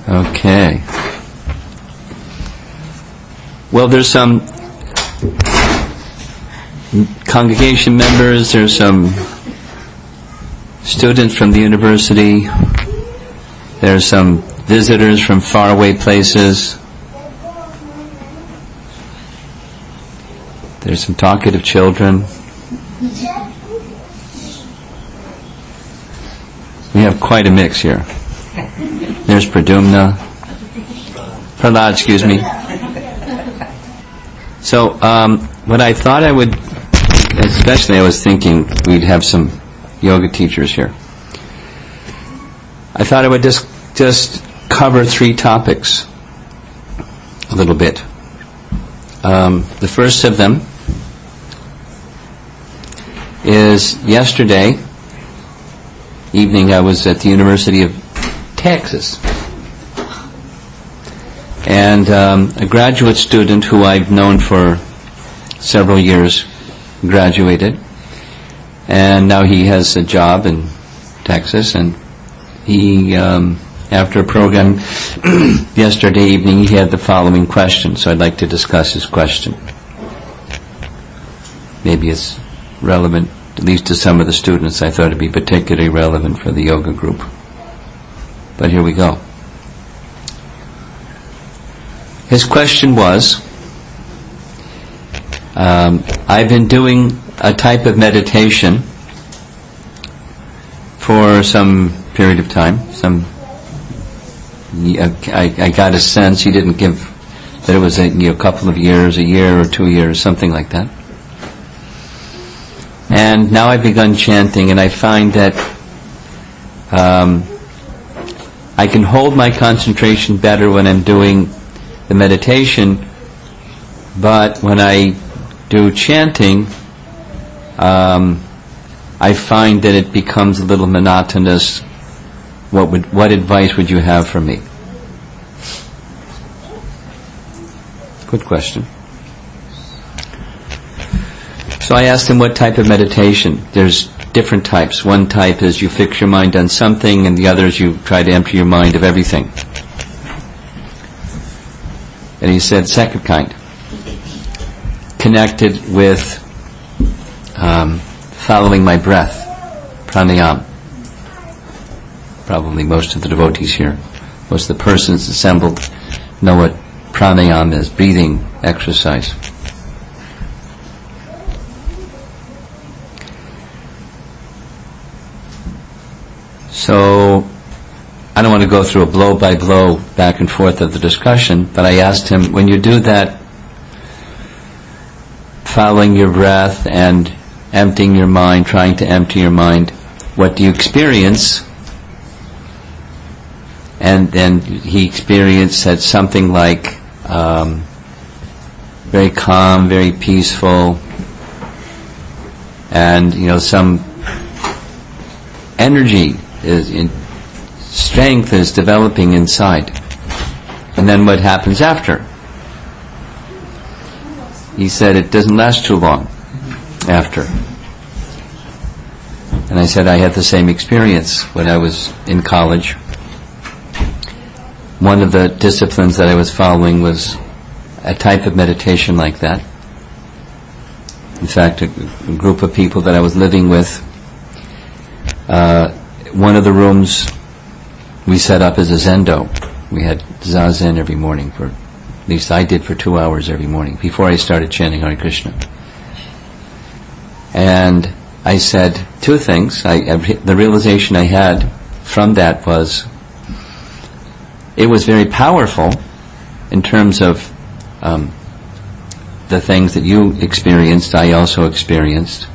Okay. Well, there's some congregation members, there's some students from the university, there's some visitors from faraway places, there's some talkative children. We have quite a mix here. There's Prahlad, excuse me. So, what I thought I would, especially I was thinking we'd have some yoga teachers here. I thought I would just cover 3 topics a little bit. The first of them is yesterday evening I was at the University of Texas. And a graduate student who I've known for several years graduated. And now he has a job in Texas. And he, after a program yesterday evening, he had the following question. So I'd like to discuss his question. Maybe it's relevant, at least to some of the students. I thought it'd be particularly relevant for the yoga group. But here we go. His question was, I've been doing a type of meditation for some period of time. I got a sense, he didn't give, that it was a couple of years, a year or 2 years, something like that. And now I've begun chanting, and I find that I can hold my concentration better when I'm doing the meditation, but when I do chanting, I find that it becomes a little monotonous. What advice would you have for me? Good question. So I asked him what type of meditation. There's different types. One type is you fix your mind on something, and the other is you try to empty your mind of everything. And he said, second kind, connected with following my breath, pranayama. Probably most of the devotees here, most of the persons assembled know what pranayama is, breathing exercise. So, I don't want to go through a blow-by-blow back and forth of the discussion, but I asked him, when you do that, following your breath and emptying your mind, trying to empty your mind, what do you experience? And then he said something like, very calm, very peaceful, and, some energy strength is developing inside. And then what happens after? He said it doesn't last too long after. And I said I had the same experience when I was in college. One of the disciplines that I was following was a type of meditation like that. In fact, a group of people that I was living with, one of the rooms we set up as a zendo. We had zazen every morning, at least I did for 2 hours every morning, before I started chanting Hare Krishna. And I said 2 things. The realization I had from that was, it was very powerful in terms of the things that you experienced, I also experienced.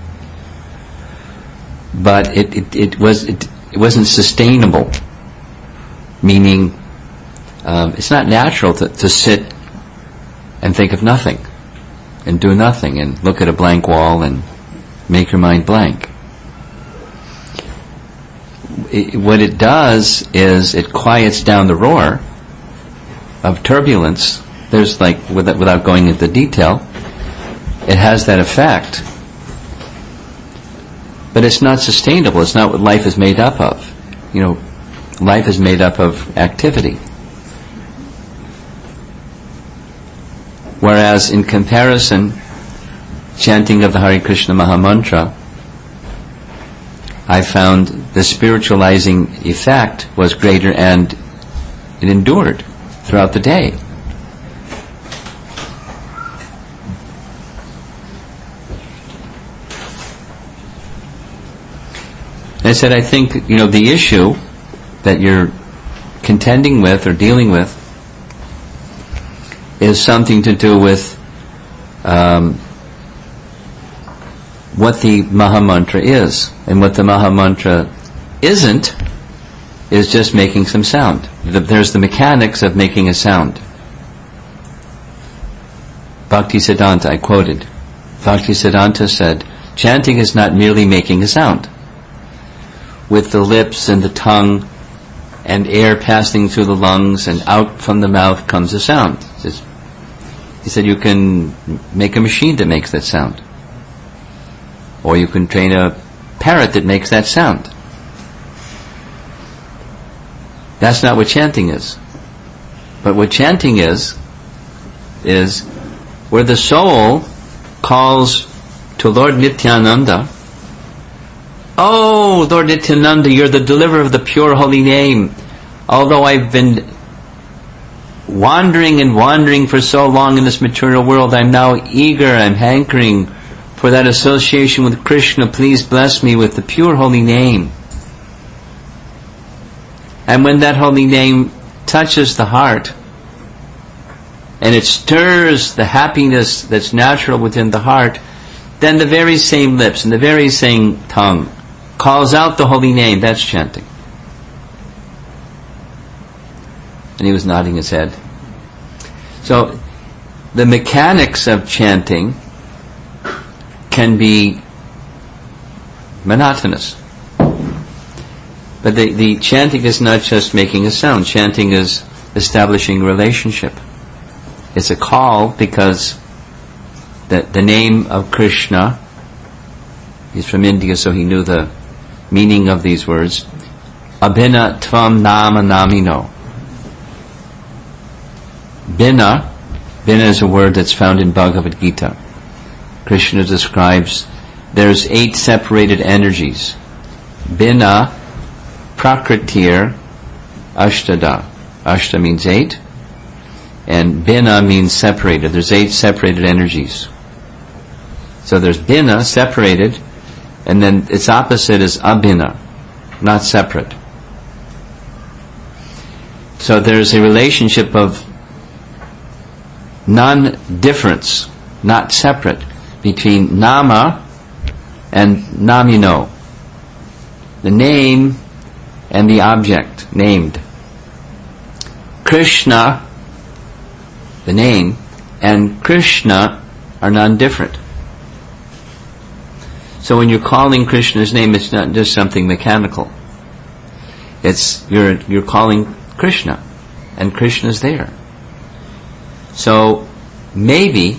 But it wasn't sustainable. Meaning, it's not natural to sit and think of nothing, and do nothing, and look at a blank wall and make your mind blank. What it does is it quiets down the roar of turbulence. There's without going into detail, it has that effect. But it's not sustainable. It's not what life is made up of. Life is made up of activity. Whereas in comparison, chanting of the Hare Krishna Mahamantra, I found the spiritualizing effect was greater and it endured throughout the day. I said, I think, the issue that you're contending with or dealing with is something to do with what the Mahamantra is. And what the Mahamantra isn't is just making some sound. There's the mechanics of making a sound. Bhaktisiddhanta, I quoted. Bhaktisiddhanta said, chanting is not merely making a sound. With the lips and the tongue and air passing through the lungs and out from the mouth comes a sound. He said you can make a machine that makes that sound. Or you can train a parrot that makes that sound. That's not what chanting is. But what chanting is where the soul calls to Lord Nityananda, "Oh, Lord Nityananda, you're the deliverer of the pure holy name. Although I've been wandering for so long in this material world, I'm now eager, I'm hankering for that association with Krishna. Please bless me with the pure holy name." And when that holy name touches the heart, and it stirs the happiness that's natural within the heart, then the very same lips and the very same tongue calls out the holy name. That's chanting. And he was nodding his head. So the mechanics of chanting can be monotonous. But the chanting is not just making a sound. Chanting is establishing relationship. It's a call because the name of Krishna, he's from India, so he knew the meaning of these words. Abhina tvam nama namino. Bina is a word that's found in Bhagavad Gita. Krishna describes there's 8 separated energies. Bina, Prakritir, Ashtada. Ashta means 8. And Bina means separated. There's 8 separated energies. So there's Bina, separated, and then its opposite is Abhina, not separate. So there's a relationship of non-difference, not separate, between Nama and Namino. The name and the object, named. Krishna, the name, and Krishna are non-different. So when you're calling Krishna's name, it's not just something mechanical. It's you're calling Krishna, and Krishna's there. So maybe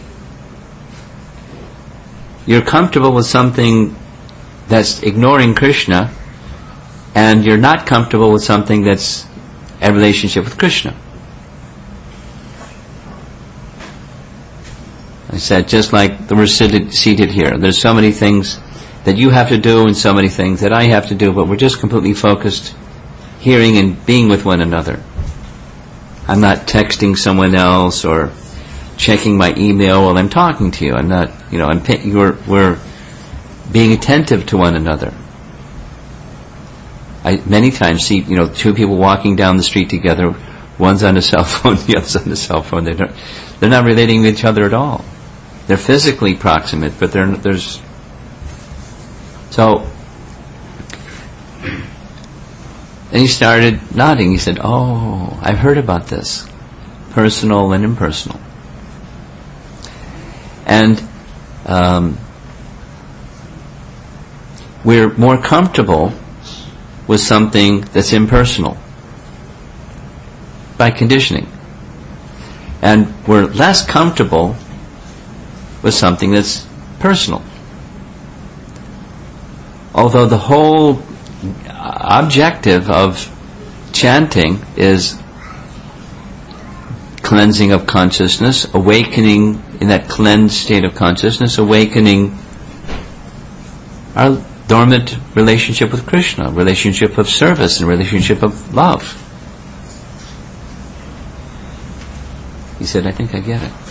you're comfortable with something that's ignoring Krishna, and you're not comfortable with something that's a relationship with Krishna. I said, just like we're seated here, there's so many things that you have to do and so many things that I have to do, but we're just completely focused, hearing and being with one another. I'm not texting someone else or checking my email while I'm talking to you. I'm not, we're being attentive to one another. I many times see, 2 people walking down the street together, one's on a cell phone, the other's on a cell phone. They're not relating with each other at all. They're physically proximate, but there's... So, and he started nodding. He said, "Oh, I've heard about this. Personal and impersonal." And we're more comfortable with something that's impersonal by conditioning. And we're less comfortable with something that's personal. Although the whole objective of chanting is cleansing of consciousness, awakening in that cleansed state of consciousness, awakening our dormant relationship with Krishna, relationship of service and relationship of love. He said, I think I get it.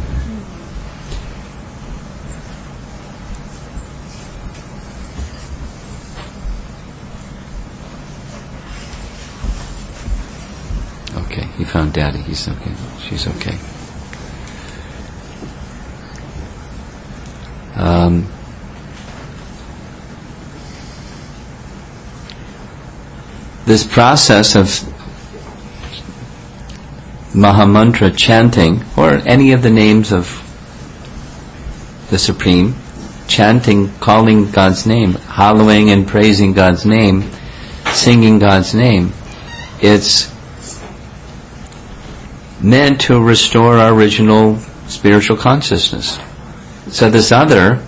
Okay, he found Daddy. He's okay. She's okay. This process of Mahamantra chanting, or any of the names of the Supreme, chanting, calling God's name, hallowing and praising God's name, singing God's name, it's meant to restore our original spiritual consciousness. So this other,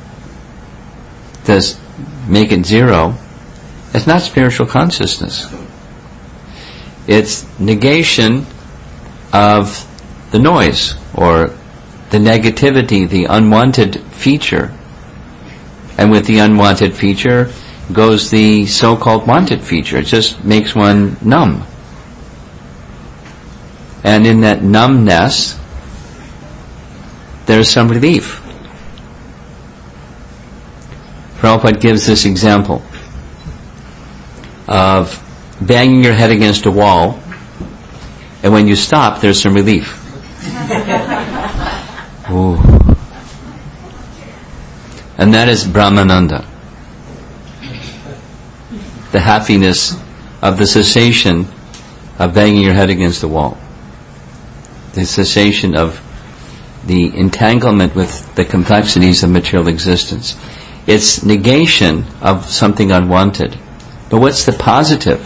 this make it zero, it's not spiritual consciousness. It's negation of the noise, or the negativity, the unwanted feature. And with the unwanted feature goes the so-called wanted feature. It just makes one numb. And in that numbness, there's some relief. Prabhupada gives this example of banging your head against a wall, and when you stop, there's some relief. Ooh. And that is Brahmananda. The happiness of the cessation of banging your head against the wall. The cessation of the entanglement with the complexities of material existence. It's negation of something unwanted. But what's the positive?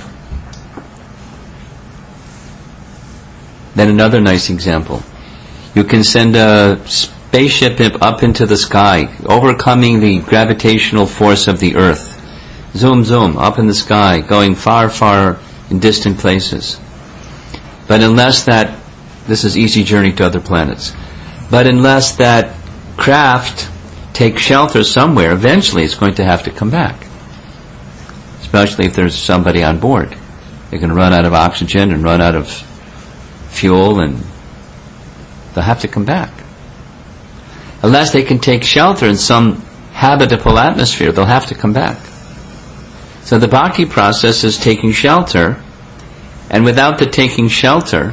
Then another nice example. You can send a spaceship up into the sky, overcoming the gravitational force of the earth. Zoom, zoom, up in the sky, going far, far in distant places. But unless that, this is easy journey to other planets, but unless that craft takes shelter somewhere, eventually it's going to have to come back. Especially if there's somebody on board. They're going to run out of oxygen and run out of fuel, and they'll have to come back. Unless they can take shelter in some habitable atmosphere, they'll have to come back. So the bhakti process is taking shelter, and without the taking shelter,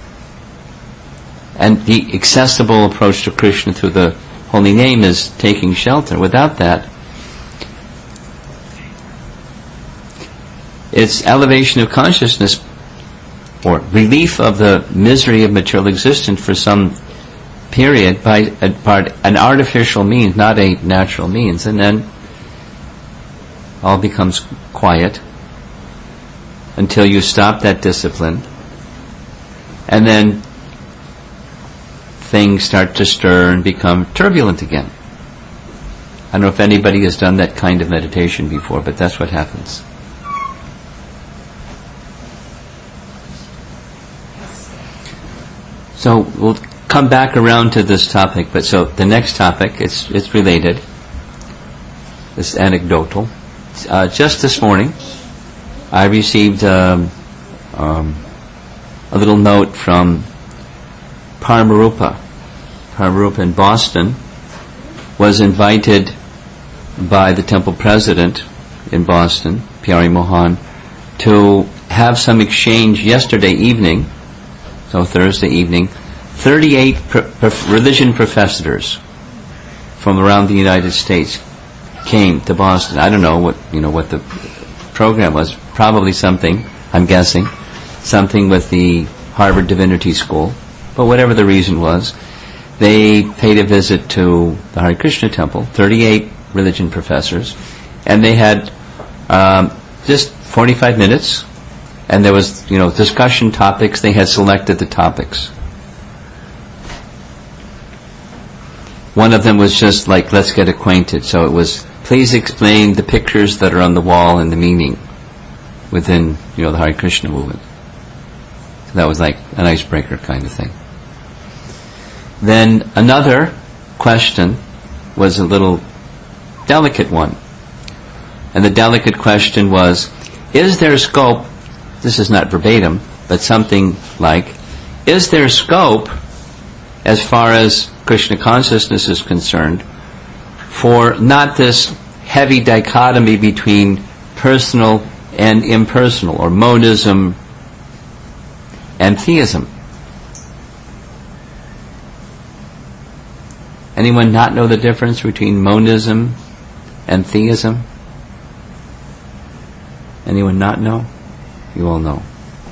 and the accessible approach to Krishna through the holy name is taking shelter. Without that, it's elevation of consciousness, or relief of the misery of material existence for some period by an artificial means, not a natural means, and then all becomes quiet until you stop that discipline, and then things start to stir and become turbulent again. I don't know if anybody has done that kind of meditation before, but that's what happens. So we'll come back around to this topic, but so the next topic, it's related. It's anecdotal. Just this morning, I received a little note from Paramarupa. Paramarupa in Boston was invited by the temple president in Boston, Pyari Mohan, to have some exchange yesterday evening, so Thursday evening. 38 religion professors from around the United States came to Boston. I don't know what the program was. Probably something, I'm guessing, something with the Harvard Divinity School. But whatever the reason was, they paid a visit to the Hare Krishna temple, 38 religion professors, and they had just 45 minutes, and there was, discussion topics. They had selected the topics. One of them was just like, let's get acquainted. So it was, please explain the pictures that are on the wall and the meaning within, the Hare Krishna movement. That was like an icebreaker kind of thing. Then another question was a little delicate one. And the delicate question was, is there scope, this is not verbatim, but something like, is there scope, as far as Krishna consciousness is concerned, for not this heavy dichotomy between personal and impersonal, or monism and theism? Anyone not know the difference between monism and theism? Anyone not know? You all know.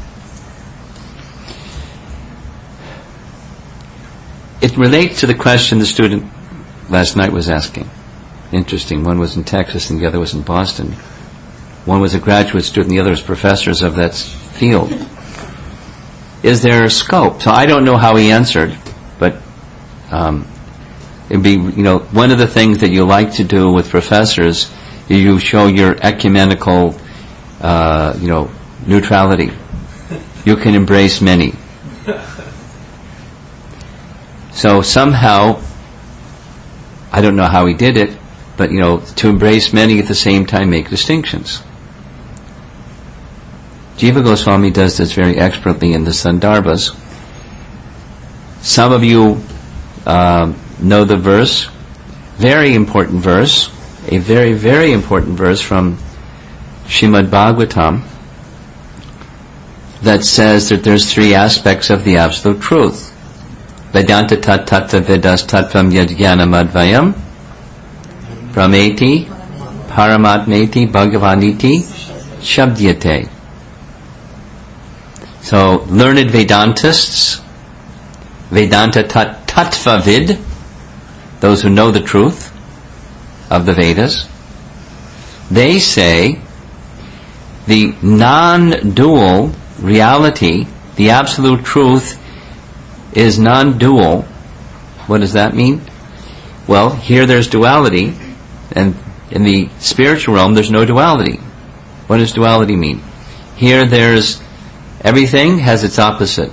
It relates to the question the student last night was asking. Interesting. One was in Texas and the other was in Boston. One was a graduate student, the other was professors of that field. Is there a scope? So I don't know how he answered, but it'd be, one of the things that you like to do with professors, you show your ecumenical, neutrality. You can embrace many. So somehow, I don't know how he did it, but to embrace many at the same time make distinctions. Jiva Goswami does this very expertly in the Sandarbhas. Some of you know the verse, very important verse, a very, very important verse from Srimad Bhagavatam that says that there's three aspects of the absolute truth. Vedanta tat tattva vedas tattvam yad jnanam advayam Brahmeti Paramatmeti Bhagavaniti Shabdyate. So, learned Vedantists, Vedanta tattva vid, those who know the truth of the Vedas, they say the non-dual reality, the absolute truth, is non-dual. What does that mean? Well, here there's duality, and in the spiritual realm there's no duality. What does duality mean? Here there's everything has its opposite.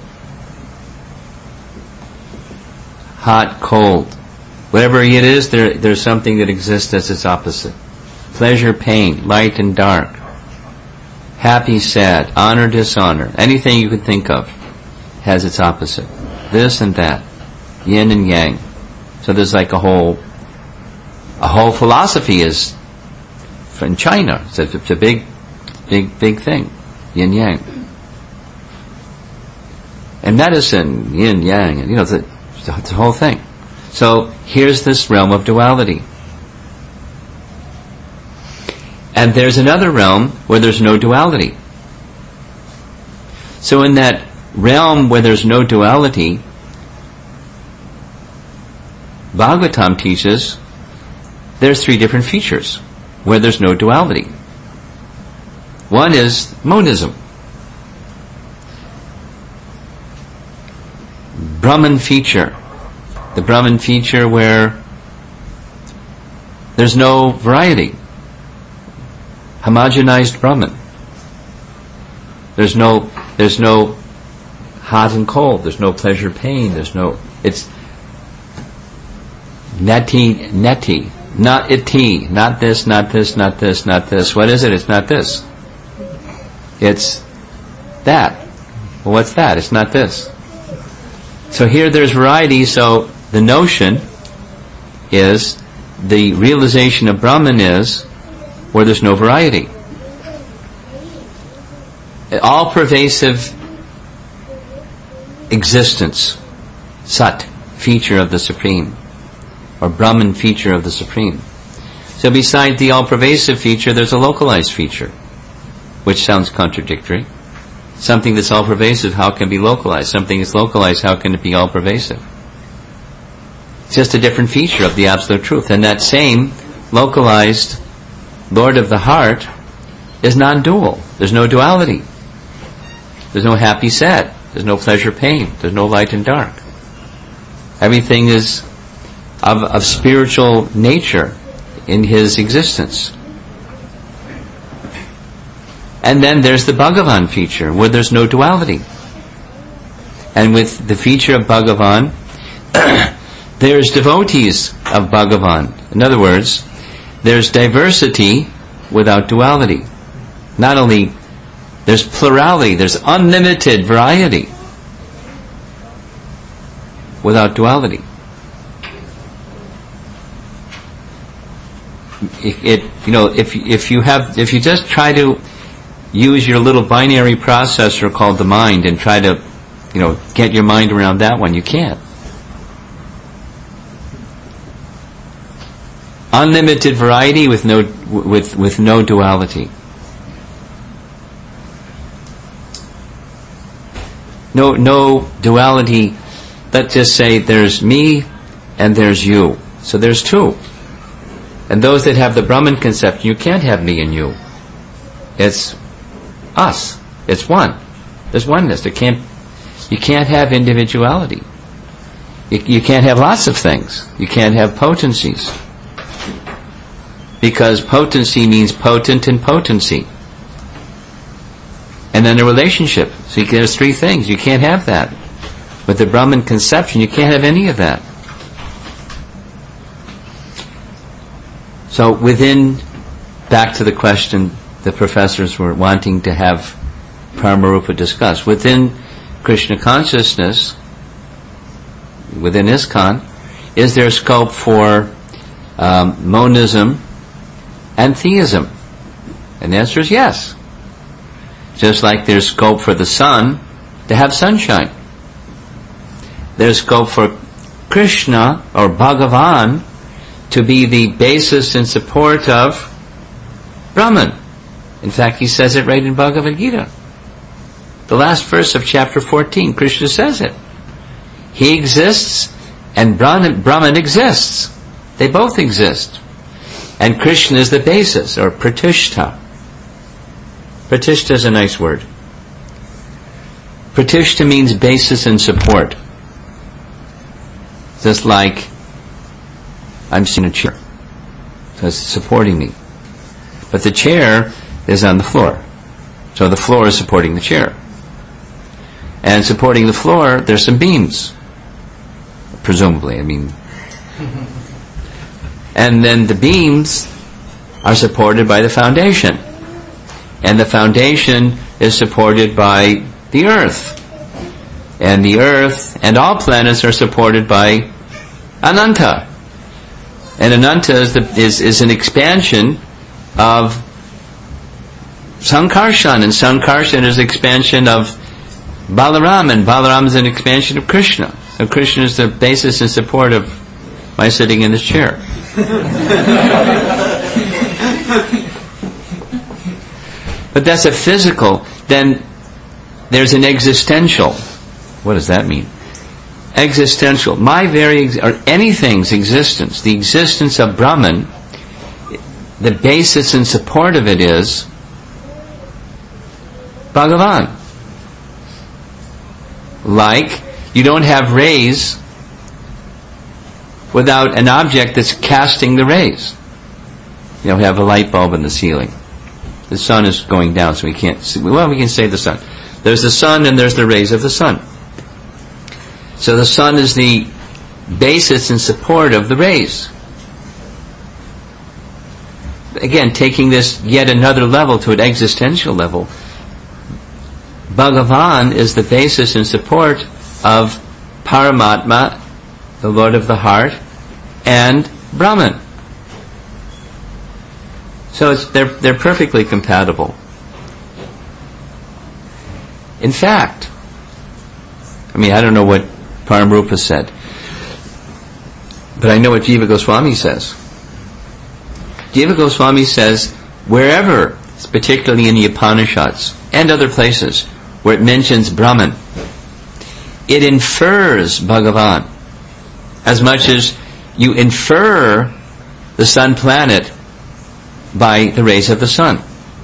Hot, cold. Whatever it is, there's something that exists as its opposite. Pleasure, pain, light and dark. Happy, sad, honor, dishonor. Anything you could think of has its opposite. This and that. Yin and yang. So there's like a whole philosophy is from China. It's a big thing. Yin yang. And medicine, yin yang, and it's the whole thing. So here's this realm of duality. And there's another realm where there's no duality. So in that realm where there's no duality, Bhagavatam teaches there's three different features where there's no duality. One is monism. Brahman feature. The Brahman feature where there's no variety. Homogenized Brahman. There's no hot and cold. There's no pleasure, pain. It's neti, not iti, not this, not this, not this, not this. What is it? It's not this. It's that. Well, what's that? It's not this. So here there's variety, so the notion is, the realization of Brahman is where there's no variety. All-pervasive existence, Sat, feature of the Supreme, or Brahman feature of the Supreme. So beside the all-pervasive feature, there's a localized feature, which sounds contradictory. Something that's all-pervasive, how can it be localized? Something that's localized, how can it be all-pervasive? It's just a different feature of the Absolute Truth. And that same localized Lord of the Heart is non-dual. There's no duality. There's no happy, sad. There's no pleasure, pain. There's no light and dark. Everything is of spiritual nature in his existence. And then there's the Bhagavan feature, where there's no duality. And with the feature of Bhagavan, there's devotees of Bhagavan. In other words, there's diversity without duality. Not only there's plurality, there's unlimited variety without duality. If you just try to use your little binary processor called the mind and try to, get your mind around that one, you can't. Unlimited variety with no duality. No duality. Let's just say there's me and there's you. So there's two. And those that have the Brahman conception, you can't have me and you. It's us. It's one. There's oneness. You can't have individuality. You can't have lots of things. You can't have potencies. Because potency means potent and potency. And then a relationship. So there's three things. You can't have that. With the Brahman conception, you can't have any of that. So back to the question the professors were wanting to have Paramarupa discuss. Within Krishna consciousness, within ISKCON, is there scope for monism and theism? And the answer is yes. Just like there's scope for the sun to have sunshine. There's scope for Krishna or Bhagavan to be the basis and support of Brahman. In fact, he says it right in Bhagavad Gita. The last verse of chapter 14, Krishna says it. He exists and Brahman exists. They both exist. And Krishna is the basis, or Pratishta. Pratishta is a nice word. Pratishta means basis and support. Just like I'm sitting in a chair, so it's supporting me. But the chair is on the floor. So the floor is supporting the chair. And supporting the floor, there's some beams. Presumably, And then the beams are supported by the foundation. And the foundation is supported by the earth. And the earth and all planets are supported by Ananta. And Ananta is an expansion of Sankarshan, and Sankarshan is an expansion of Balaram, and Balaram is an expansion of Krishna. So Krishna is the basis and support of my sitting in this chair. But that's a physical. Then there's an existential. What does that mean? Existential. Or anything's existence, the existence of Brahman, the basis and support of it is Bhagavan. Like, you don't have rays without an object that's casting the rays. You don't have a light bulb in the ceiling. The sun is going down, so we can't see. Well, we can say the sun. There's the sun and there's the rays of the sun. So the sun is the basis and support of the rays. Again, taking this yet another level to an existential level, Bhagavan is the basis and support of Paramatma, the Lord of the heart, and Brahman. So they're perfectly compatible. In fact, I don't know what Paramarupa said, but I know what Jiva Goswami says. Jiva Goswami says, wherever, particularly in the Upanishads and other places, where it mentions Brahman, it infers Bhagavan, as much as you infer the sun planet by the rays of the sun.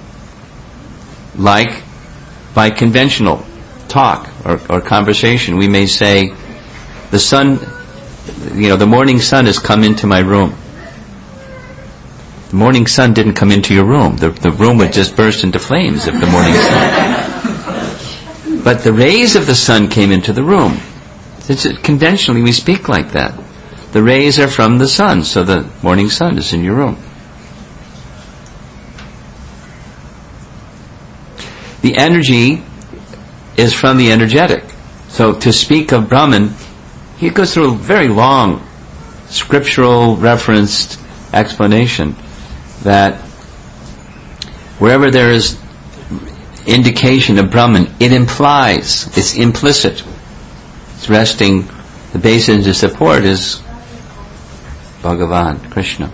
Like by conventional talk or conversation, we may say, the sun, the morning sun has come into my room. The morning sun didn't come into your room. The room would just burst into flames if the morning sun. But the rays of the sun came into the room. Conventionally, we speak like that. The rays are from the sun, so the morning sun is in your room. The energy is from the energetic. So to speak of Brahman, he goes through a very long scriptural referenced explanation that wherever there is indication of Brahman, it implies, it's implicit. It's resting, the basis of support is Bhagavan, Krishna.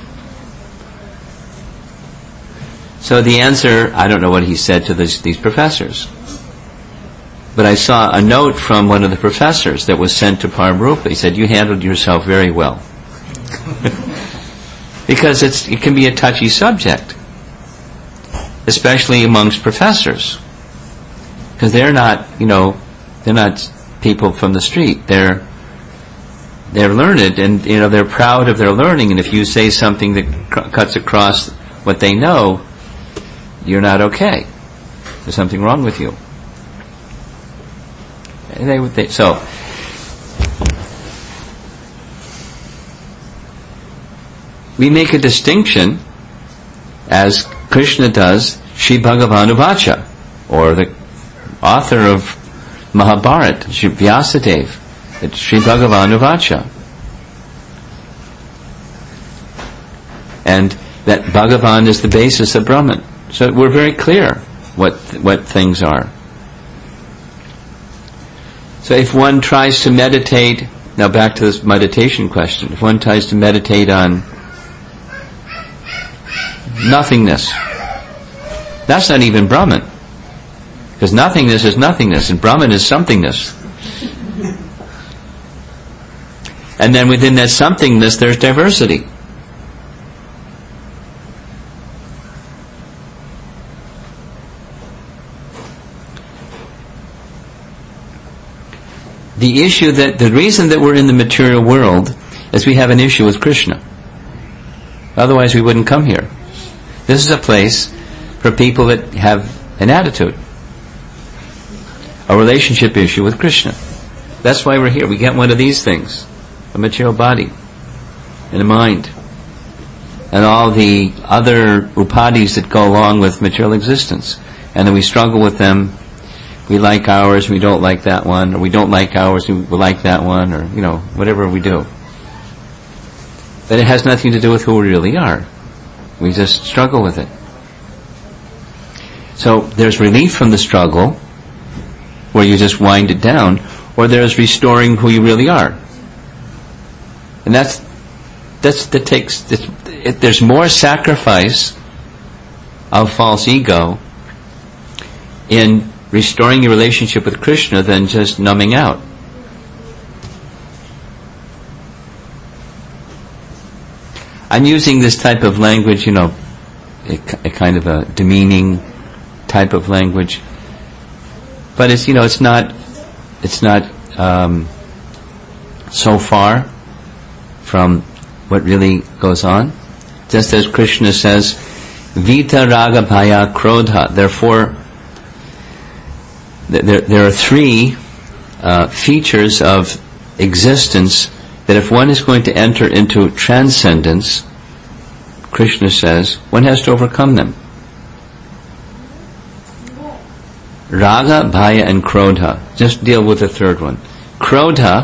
So the answer, I don't know what he said to these professors. But I saw a note from one of the professors that was sent to Paramarupa. He said, you handled yourself very well. Because it can be a touchy subject, especially amongst professors. Because they're not people from the street. They're learned, and they're proud of their learning, and if you say something that cuts across what they know, you're not okay. There's something wrong with you. So we make a distinction, as Krishna does, Sri Bhagavan Uvacha, or the author of Mahabharata, Vyasadeva, it's Sri Bhagavan Uvacha. And that Bhagavan is the basis of Brahman. So we're very clear what things are. So if one tries to meditate, now back to this meditation question, if one tries to meditate on nothingness, that's not even Brahman. Because nothingness is nothingness, and Brahman is somethingness. And then within that somethingness, there's diversity. The reason that we're in the material world is we have an issue with Krishna. Otherwise we wouldn't come here. This is a place for people that have an attitude, a relationship issue with Krishna. That's why we're here. We get one of these things, a material body and a mind, and all the other upadhis that go along with material existence. And then we struggle with them. We like ours, we don't like that one, or we don't like ours, we like that one, or, whatever we do. But it has nothing to do with who we really are. We just struggle with it. So there's relief from the struggle, where you just wind it down, or there's restoring who you really are. And there's more sacrifice of false ego in restoring your relationship with Krishna than just numbing out. I'm using this type of language, a kind of a demeaning type of language, but it's not so far from what really goes on. Just as Krishna says, Vita Raga Bhaya Krodha. Therefore, there are three features of existence that if one is going to enter into transcendence, Krishna says, one has to overcome them. Raga, Bhaya, and Krodha. Just deal with the third one. Krodha,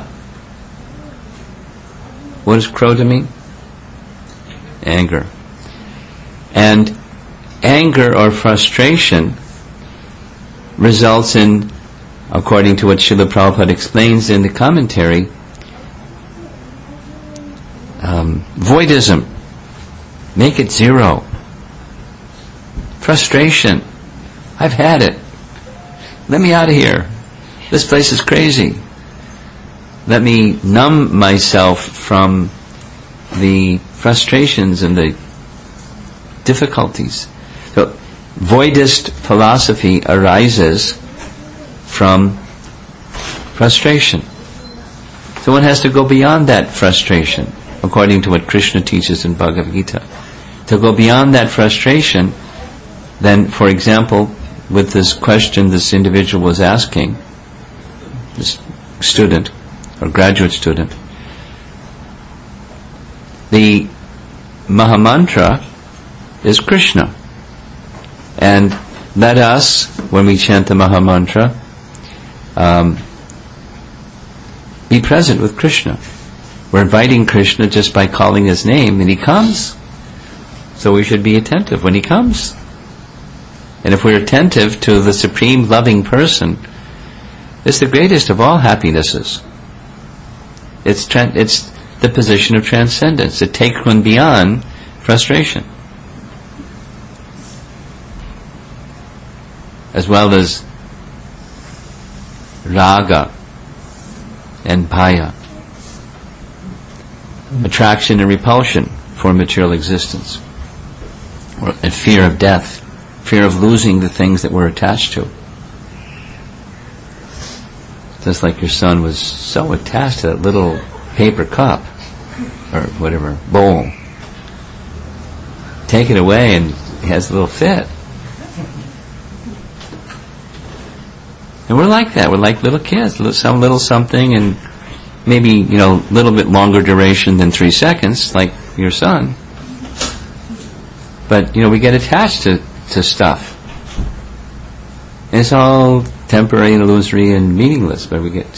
what does Krodha mean? Anger. And anger or frustration results in, according to what Srila Prabhupada explains in the commentary, voidism. Make it zero. Frustration. I've had it. Let me out of here. This place is crazy. Let me numb myself from the frustrations and the difficulties. So, voidist philosophy arises from frustration. So one has to go beyond that frustration, according to what Krishna teaches in Bhagavad Gita. To go beyond that frustration, then, for example, with this question this individual was asking, this student, or graduate student. The Mahamantra is Krishna. And let us, when we chant the Mahamantra, be present with Krishna. We're inviting Krishna just by calling His name, and He comes. So we should be attentive when He comes. And if we're attentive to the Supreme Loving Person, it's the greatest of all happinesses. It's the position of transcendence. It takes one beyond frustration. As well as raga and bhaya, attraction and repulsion for material existence, and fear of death, fear of losing the things that we're attached to. Just like your son was so attached to that little paper cup, or whatever, bowl. Take it away and he has a little fit. And we're like that. We're like little kids. Some little something, and maybe, a little bit longer duration than 3 seconds, like your son. But, we get attached to stuff. And it's all temporary and illusory and meaningless, but and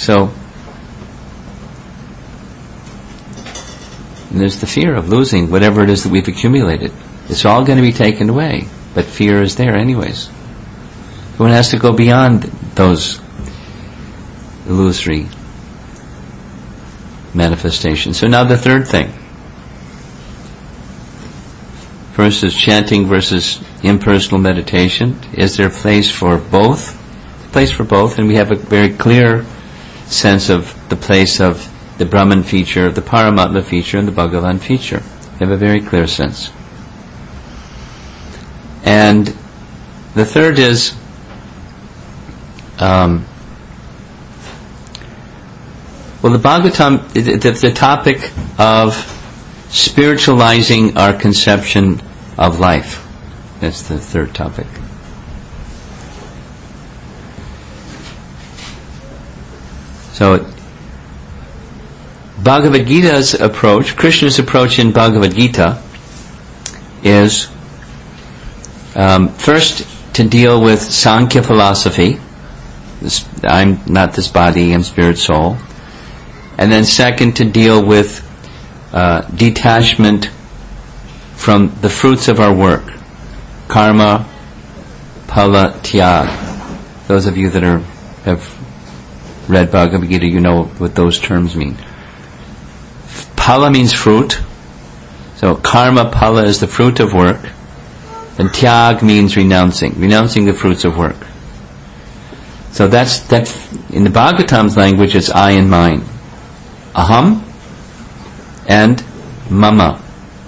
there's the fear of losing whatever it is that we've accumulated. It's all going to be taken away, but fear is there anyways. One has to go beyond those illusory manifestations. So now the third thing. First is chanting versus impersonal meditation. Is there a place for both? Place for both, and we have a very clear sense of the place of the Brahman feature, the Paramatma feature, and the Bhagavan feature. We have a very clear sense. And the third is the Bhagavatam, the topic of spiritualizing our conception of life. That's the third topic. So, Bhagavad Gita's approach, Krishna's approach in Bhagavad Gita, is first to deal with Sankhya philosophy. I'm not this body, I'm spirit, soul. And then second, to deal with detachment from the fruits of our work. Karma, phala, tyag. Those of you that have read Bhagavad Gita, you know what those terms mean. Phala means fruit. So karma, phala is the fruit of work. And tyag means renouncing the fruits of work. So that's in the Bhagavatam's language, it's I and mine. Aham and mama.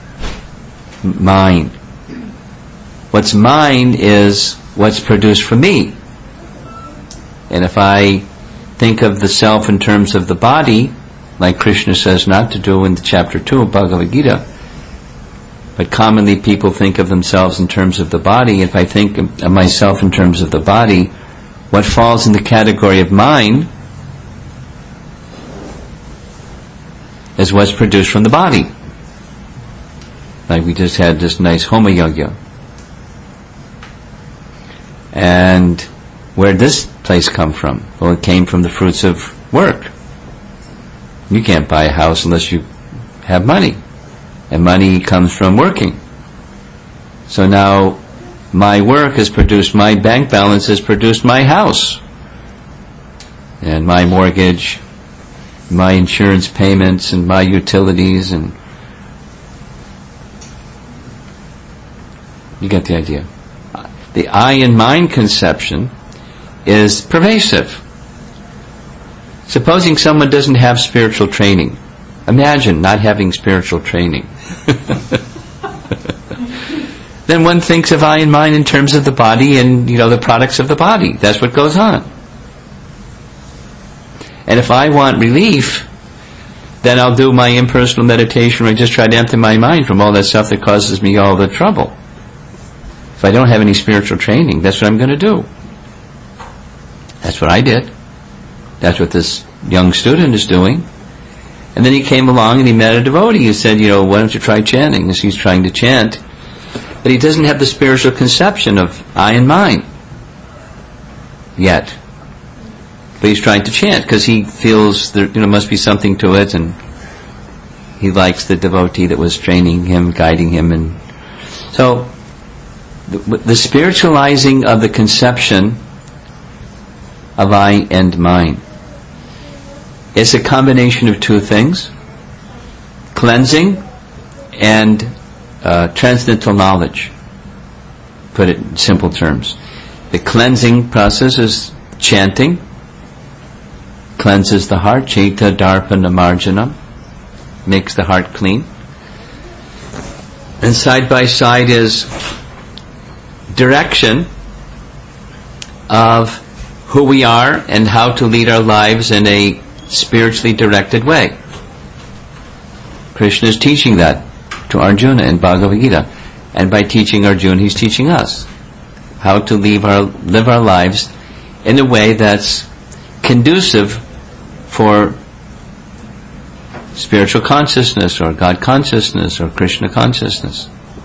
Mine. What's mine is what's produced from me. And if I think of the self in terms of the body, like Krishna says not to do in chapter 2 of Bhagavad Gita, but commonly people think of themselves in terms of the body. If I think of myself in terms of the body, what falls in the category of mine is what's produced from the body. Like we just had this nice Homa Yagya. And where did this place come from? Well, it came from the fruits of work. You can't buy a house unless you have money. And money comes from working. So now my work has produced, my bank balance has produced my house. And my mortgage, my insurance payments, and my utilities, and you get the idea. The I and mine conception is pervasive. Supposing someone doesn't have spiritual training. Imagine not having spiritual training. Then one thinks of I and mine in terms of the body and, the products of the body. That's what goes on. And if I want relief, then I'll do my impersonal meditation where I just try to empty my mind from all that stuff that causes me all the trouble. If I don't have any spiritual training, that's what I'm going to do. That's what I did. That's what this young student is doing. And then he came along and he met a devotee who said, why don't you try chanting? As he's trying to chant, but he doesn't have the spiritual conception of I and mine yet. But he's trying to chant because he feels there must be something to it, and he likes the devotee that was training him, guiding him. And so the spiritualizing of the conception of I and mine is a combination of two things: cleansing and transcendental knowledge. Put it in simple terms. The cleansing process is chanting, cleanses the heart, Chaita Darpana Marjanam, makes the heart clean. And side by side is direction of who we are and how to lead our lives in a spiritually directed way. Krishna is teaching that to Arjuna in Bhagavad Gita, and by teaching Arjuna, he's teaching us how to live our lives in a way that's conducive for spiritual consciousness or God consciousness or Krishna consciousness.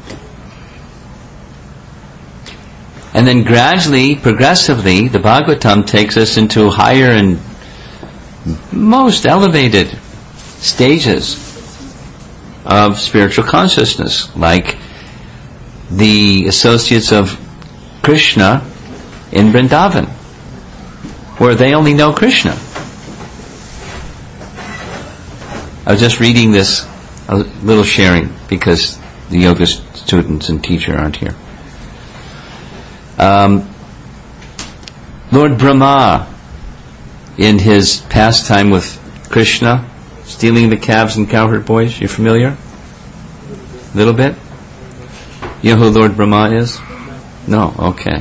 And then gradually, progressively, the Bhagavatam takes us into higher and most elevated stages of spiritual consciousness, like the associates of Krishna in Vrindavan, where they only know Krishna. I was just reading this, a little sharing, because the yoga students and teacher aren't here. Lord Brahma, in his pastime with Krishna, stealing the calves and cowherd boys, you familiar? A little bit? You know who Lord Brahma is? No? Okay.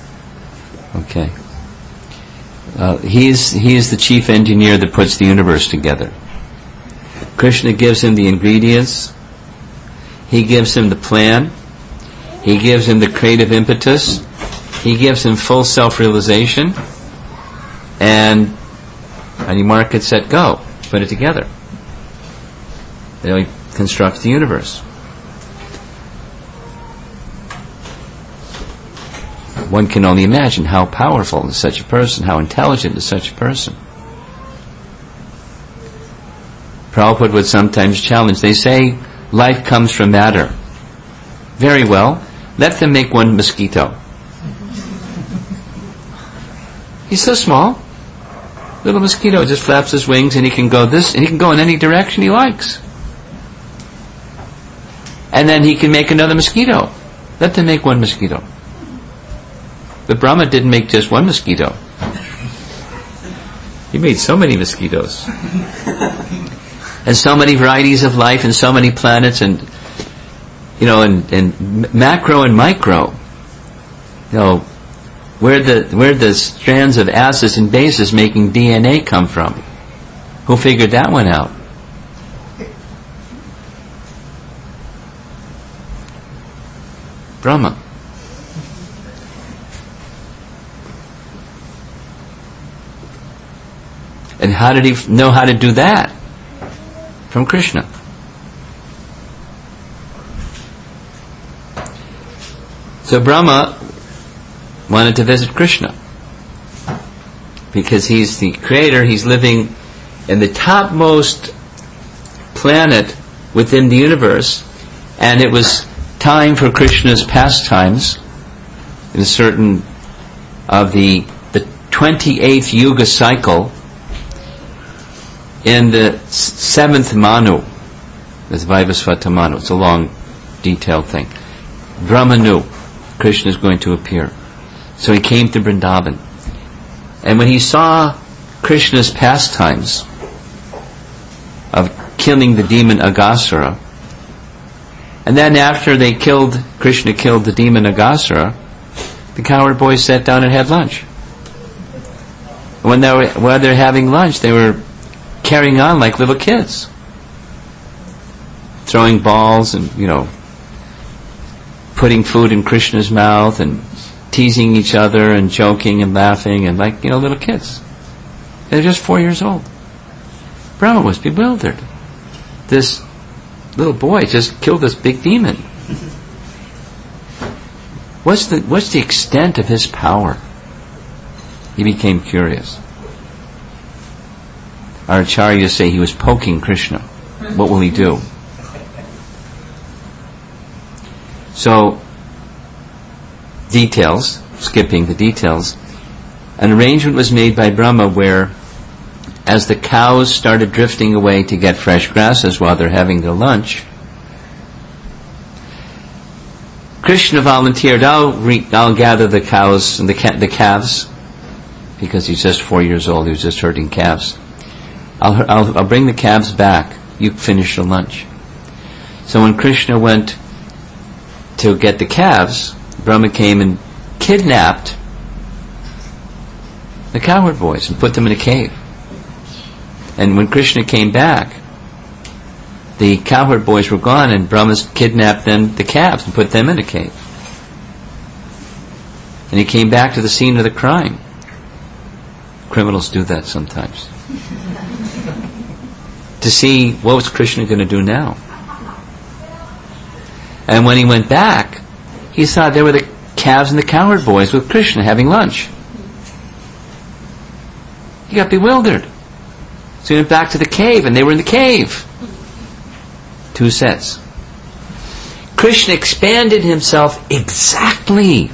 He is the chief engineer that puts the universe together. Krishna gives him the ingredients. He gives him the plan. He gives him the creative impetus. He gives him full self-realization. And on your mark, get set, go. Put it together. He constructs the universe. One can only imagine how powerful is such a person, how intelligent is such a person. Prabhupada would sometimes challenge. They say life comes from matter. Very well. Let them make one mosquito. He's so small. Little mosquito just flaps his wings and he can go in any direction he likes. And then he can make another mosquito. Let them make one mosquito. But Brahma didn't make just one mosquito. He made so many mosquitoes. And so many varieties of life and so many planets and macro and micro. Where the strands of acids and bases making DNA come from? Who figured that one out? Brahma. And how did he know how to do that? From Krishna. So Brahma wanted to visit Krishna because he's the creator. He's living in the topmost planet within the universe, and it was time for Krishna's pastimes in a certain of the 28th Yuga cycle. In the 7th Manu, that's Vaivasvata Manu, it's a long, detailed thing. Brahma knew Krishna is going to appear. So he came to Vrindavan. And when he saw Krishna's pastimes of killing the demon Aghasura, and then after Krishna killed the demon Aghasura, the cowherd boys sat down and had lunch. While they were having lunch, they were carrying on like little kids, throwing balls and putting food in Krishna's mouth and teasing each other and joking and laughing and like, little kids. They're just 4 years old. Brahma was bewildered. This little boy just killed this big demon. What's the extent of his power? He became curious. Our acharyas say he was poking Krishna. What will he do? So, details, skipping the details, an arrangement was made by Brahma where, as the cows started drifting away to get fresh grasses while they're having their lunch, Krishna volunteered, I'll gather the cows and the calves, because he's just 4 years old, he was just herding calves. I'll bring the calves back. You finish the lunch. So when Krishna went to get the calves, Brahma came and kidnapped the cowherd boys and put them in a cave. And when Krishna came back, the cowherd boys were gone, and Brahma kidnapped the calves, and put them in a cave. And he came back to the scene of the crime. Criminals do that sometimes. To see what was Krishna going to do now. And when he went back, he saw there were the calves and the cowherd boys with Krishna having lunch. He got bewildered. So he went back to the cave, and they were in the cave. 2 sets. Krishna expanded himself exactly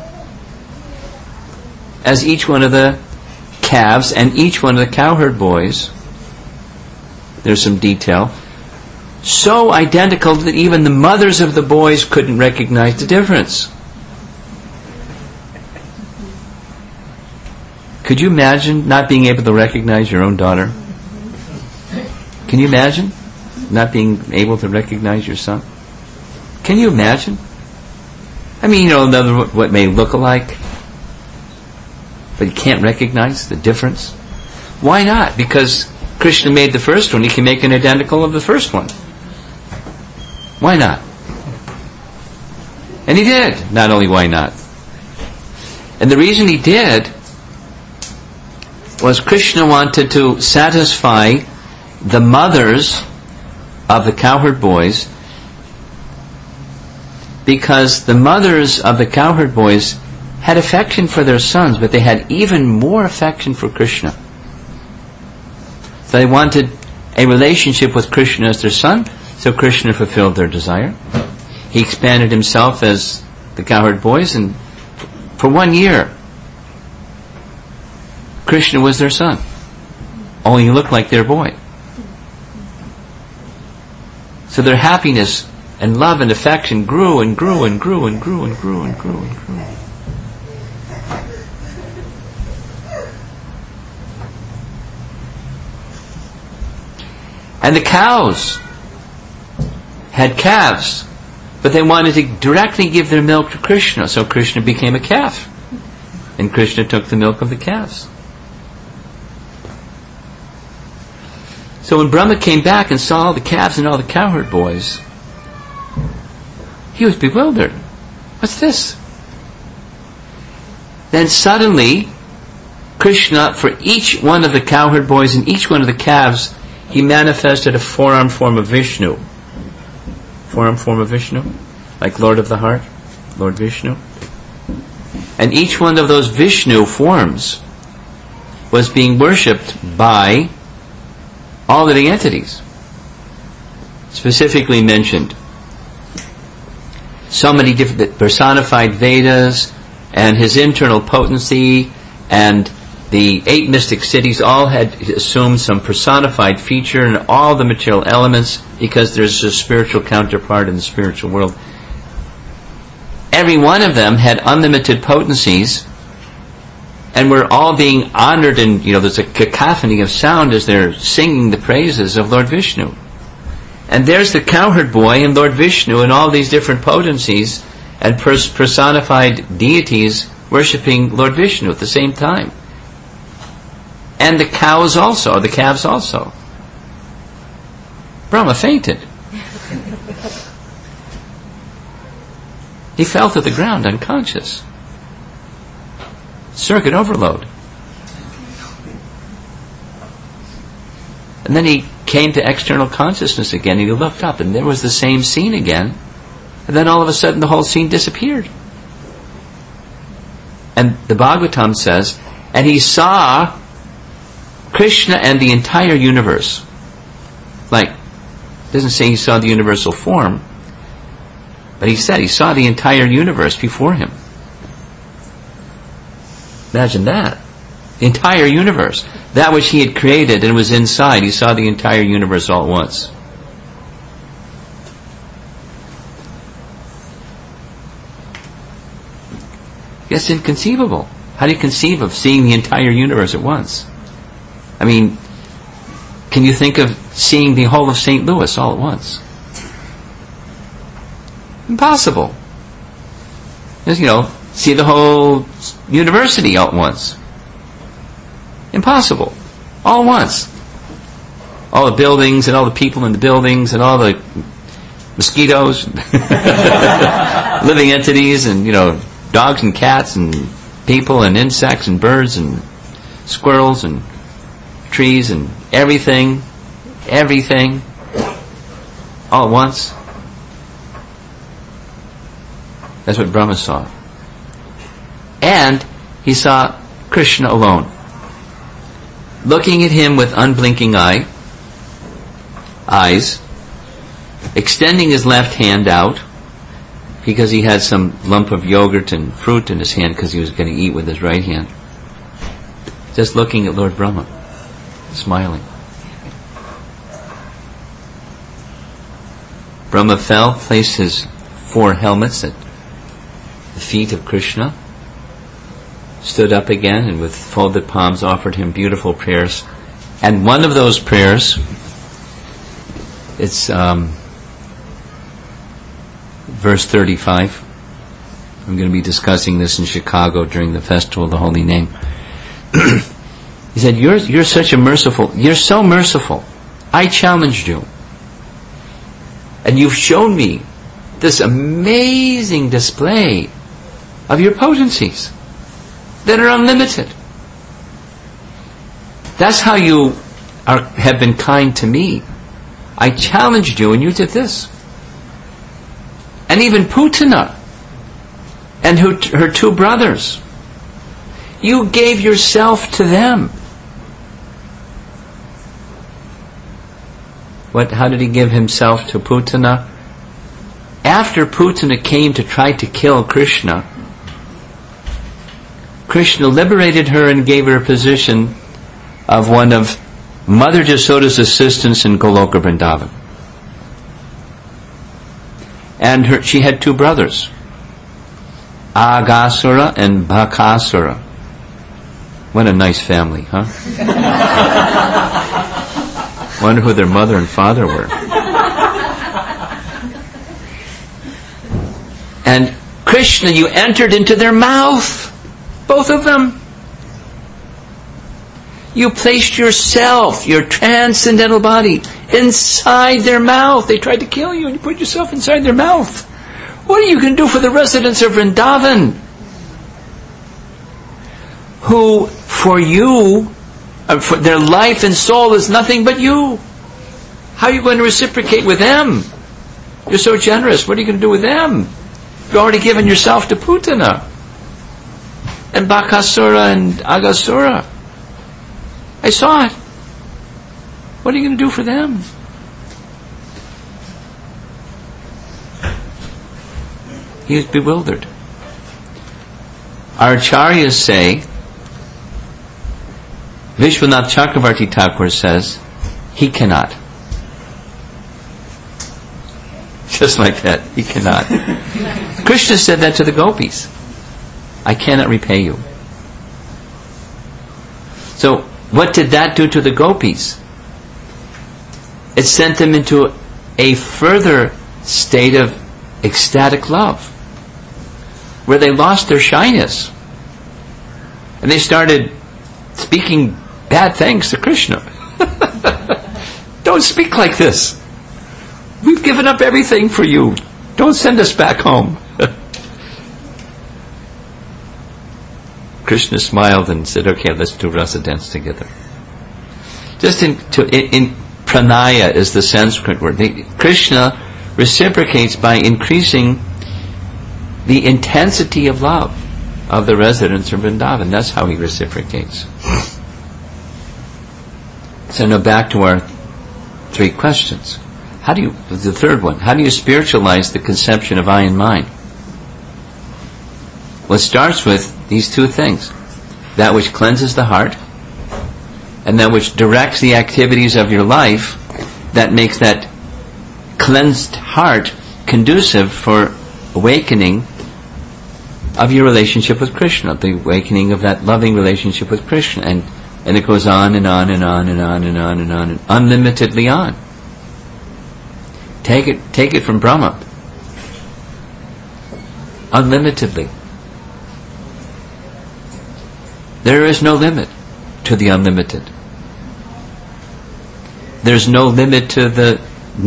as each one of the calves and each one of the cowherd boys. There's some detail. So identical that even the mothers of the boys couldn't recognize the difference. Could you imagine not being able to recognize your own daughter? Can you imagine not being able to recognize your son? Can you imagine? I mean, what may look alike, but you can't recognize the difference. Why not? Because Krishna made the first one, he can make an identical of the first one. Why not? And he did. Not only why not. And the reason he did was Krishna wanted to satisfy the mothers of the cowherd boys, because the mothers of the cowherd boys had affection for their sons, but they had even more affection for Krishna. So they wanted a relationship with Krishna as their son, so Krishna fulfilled their desire. He expanded himself as the cowherd boys, and for 1 year, Krishna was their son. Only he looked like their boy. So their happiness and love and affection grew and grew and grew and grew and grew and grew and grew. And the cows had calves, but they wanted to directly give their milk to Krishna, so Krishna became a calf. And Krishna took the milk of the calves. So when Brahma came back and saw all the calves and all the cowherd boys, he was bewildered. What's this? Then suddenly, Krishna, for each one of the cowherd boys and each one of the calves, he manifested a four-armed form of Vishnu. Four-armed form of Vishnu? Like Lord of the Heart, Lord Vishnu. And each one of those Vishnu forms was being worshipped by all living entities. Specifically mentioned. So many different personified Vedas, and his internal potency, and the 8 mystic cities all had assumed some personified feature in all the material elements, because there's a spiritual counterpart in the spiritual world. Every one of them had unlimited potencies, and we're all being honored, and there's a cacophony of sound as they're singing the praises of Lord Vishnu. And there's the cowherd boy and Lord Vishnu and all these different potencies and personified deities worshipping Lord Vishnu at the same time. And the cows also, the calves also. Brahma fainted. He fell to the ground unconscious. Circuit overload. And then he came to external consciousness again, and he looked up, and there was the same scene again. And then all of a sudden the whole scene disappeared. And the Bhagavatam says, and he saw Krishna and the entire universe. Like, it doesn't say he saw the universal form, but he said he saw the entire universe before him. Imagine that. The entire universe. That which he had created and was inside, he saw the entire universe all at once. It's inconceivable. How do you conceive of seeing the entire universe at once? I mean, can you think of seeing the whole of St. Louis all at once? Impossible. Just, see the whole university all at once. Impossible. All at once. All the buildings and all the people in the buildings and all the mosquitoes, living entities and, dogs and cats and people and insects and birds and squirrels and trees and everything all at once. That's what Brahma saw. And he saw Krishna alone, looking at him with unblinking eyes, extending his left hand out, because he had some lump of yogurt and fruit in his hand because he was going to eat with his right hand. Just looking at Lord Brahma, smiling. Brahma fell, placed his 4 helmets at the feet of Krishna, stood up again, and with folded palms offered him beautiful prayers. And one of those prayers, it's verse 35. I'm going to be discussing this in Chicago during the Festival of the Holy Name. He said, you're so merciful. I challenged you. And you've shown me this amazing display of your potencies that are unlimited. That's how you have been kind to me. I challenged you and you did this. And even Putana and her 2 brothers, you gave yourself to them. How did he give himself to Putana? After Putana came to try to kill Krishna, Krishna liberated her and gave her a position of one of Mother Jasoda's assistants in Goloka Vrindavan. And she had 2 brothers, Aghasura and Bhakasura. What a nice family, huh? Wonder who their mother and father were. And Krishna, you entered into their mouth, both of them. You placed yourself, your transcendental body, inside their mouth. They tried to kill you and you put yourself inside their mouth. What are you going to do for the residents of Vrindavan, who for you, for their life and soul is nothing but you? How are you going to reciprocate with them? You're so generous. What are you going to do with them? You've already given yourself to Putana and Bhakasura and Aghasura. I saw it. What are you going to do for them? He was bewildered. Our acharyas say, Vishwanath Chakravarti Thakur says, he cannot. Just like that, he cannot. Krishna said that to the gopis. I cannot repay you. So, what did that do to the gopis? It sent them into a further state of ecstatic love, where they lost their shyness. And they started speaking bad things to Krishna. Don't speak like this. We've given up everything for you. Don't send us back home. Krishna smiled and said, okay, let's do rasa dance together. Just in pranaya is the Sanskrit word. Krishna reciprocates by increasing the intensity of love of the residents of Vrindavan. That's how he reciprocates. So now back to our 3 questions. The third one, how do you spiritualize the conception of I and mine? Well, it starts with these 2 things. That which cleanses the heart, and that which directs the activities of your life, that makes that cleansed heart conducive for awakening of your relationship with Krishna, the awakening of that loving relationship with Krishna. And it goes on and on and on and on and on and on and unlimitedly on. Take it from Brahma. Unlimitedly. There is no limit to the unlimited. There's no limit to the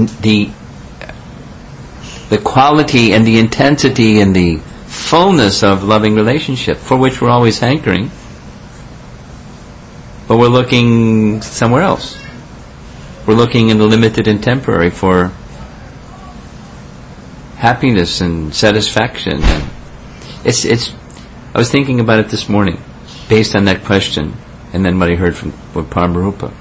quality and the intensity and the fullness of loving relationship, for which we're always hankering, but we're looking somewhere else. We're looking in the limited and temporary for happiness and satisfaction. And I was thinking about it this morning, based on that question, and then what I heard from Paramarupa.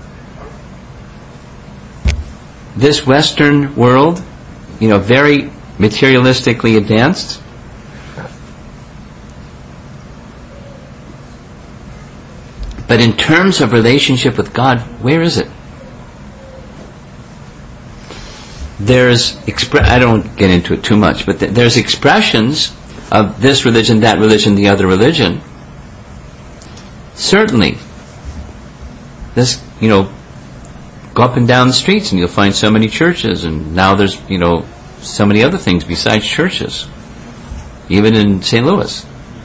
This Western world, very materialistically advanced, but in terms of relationship with God, where is it? I don't get into it too much, but there's expressions of this religion, that religion, the other religion. Certainly, this, go up and down the streets and you'll find so many churches, and now there's, so many other things besides churches, even in St. Louis.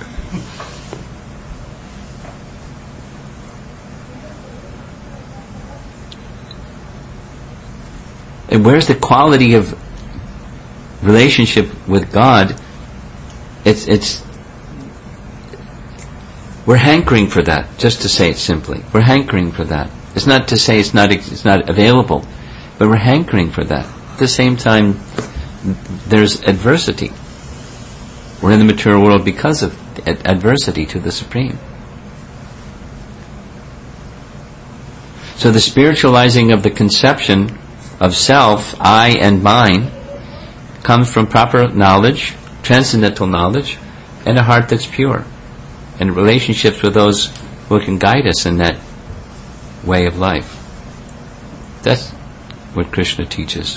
And where's the quality of relationship with God? We're hankering for that, just to say it simply. We're hankering for that. It's not to say it's not available, but we're hankering for that. At the same time, there's adversity. We're in the material world because of adversity to the Supreme. So the spiritualizing of the conception of self, I and mine, comes from proper knowledge, transcendental knowledge, and a heart that's pure, and relationships with those who can guide us in that way of life. That's what Krishna teaches.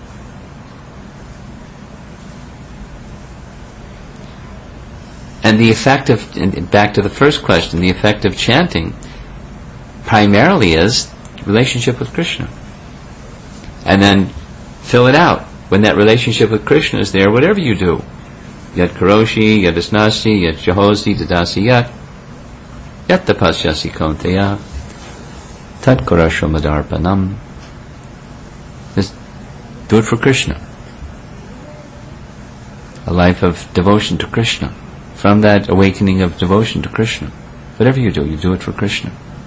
And the effect of, and back to the first question, the effect of chanting primarily is relationship with Krishna. And then fill it out. When that relationship with Krishna is there, whatever you do, yat karoshi, yat asnasi, yat jahosi, dadasi yat, yat tapasyasi kaunteya, tat karasho madarpanam. Just do it for Krishna. A life of devotion to Krishna. From that awakening of devotion to Krishna. Whatever you do it for Krishna.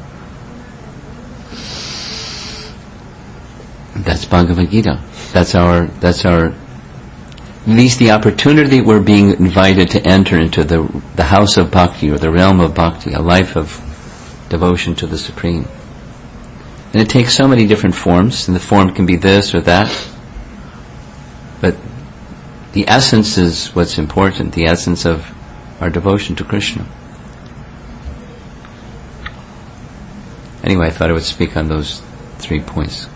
That's Bhagavad Gita. That's our, at least the opportunity we're being invited to enter into the house of bhakti, or the realm of bhakti, a life of devotion to the Supreme. And it takes so many different forms, and the form can be this or that. But the essence is what's important, the essence of our devotion to Krishna. Anyway, I thought I would speak on those 3 points.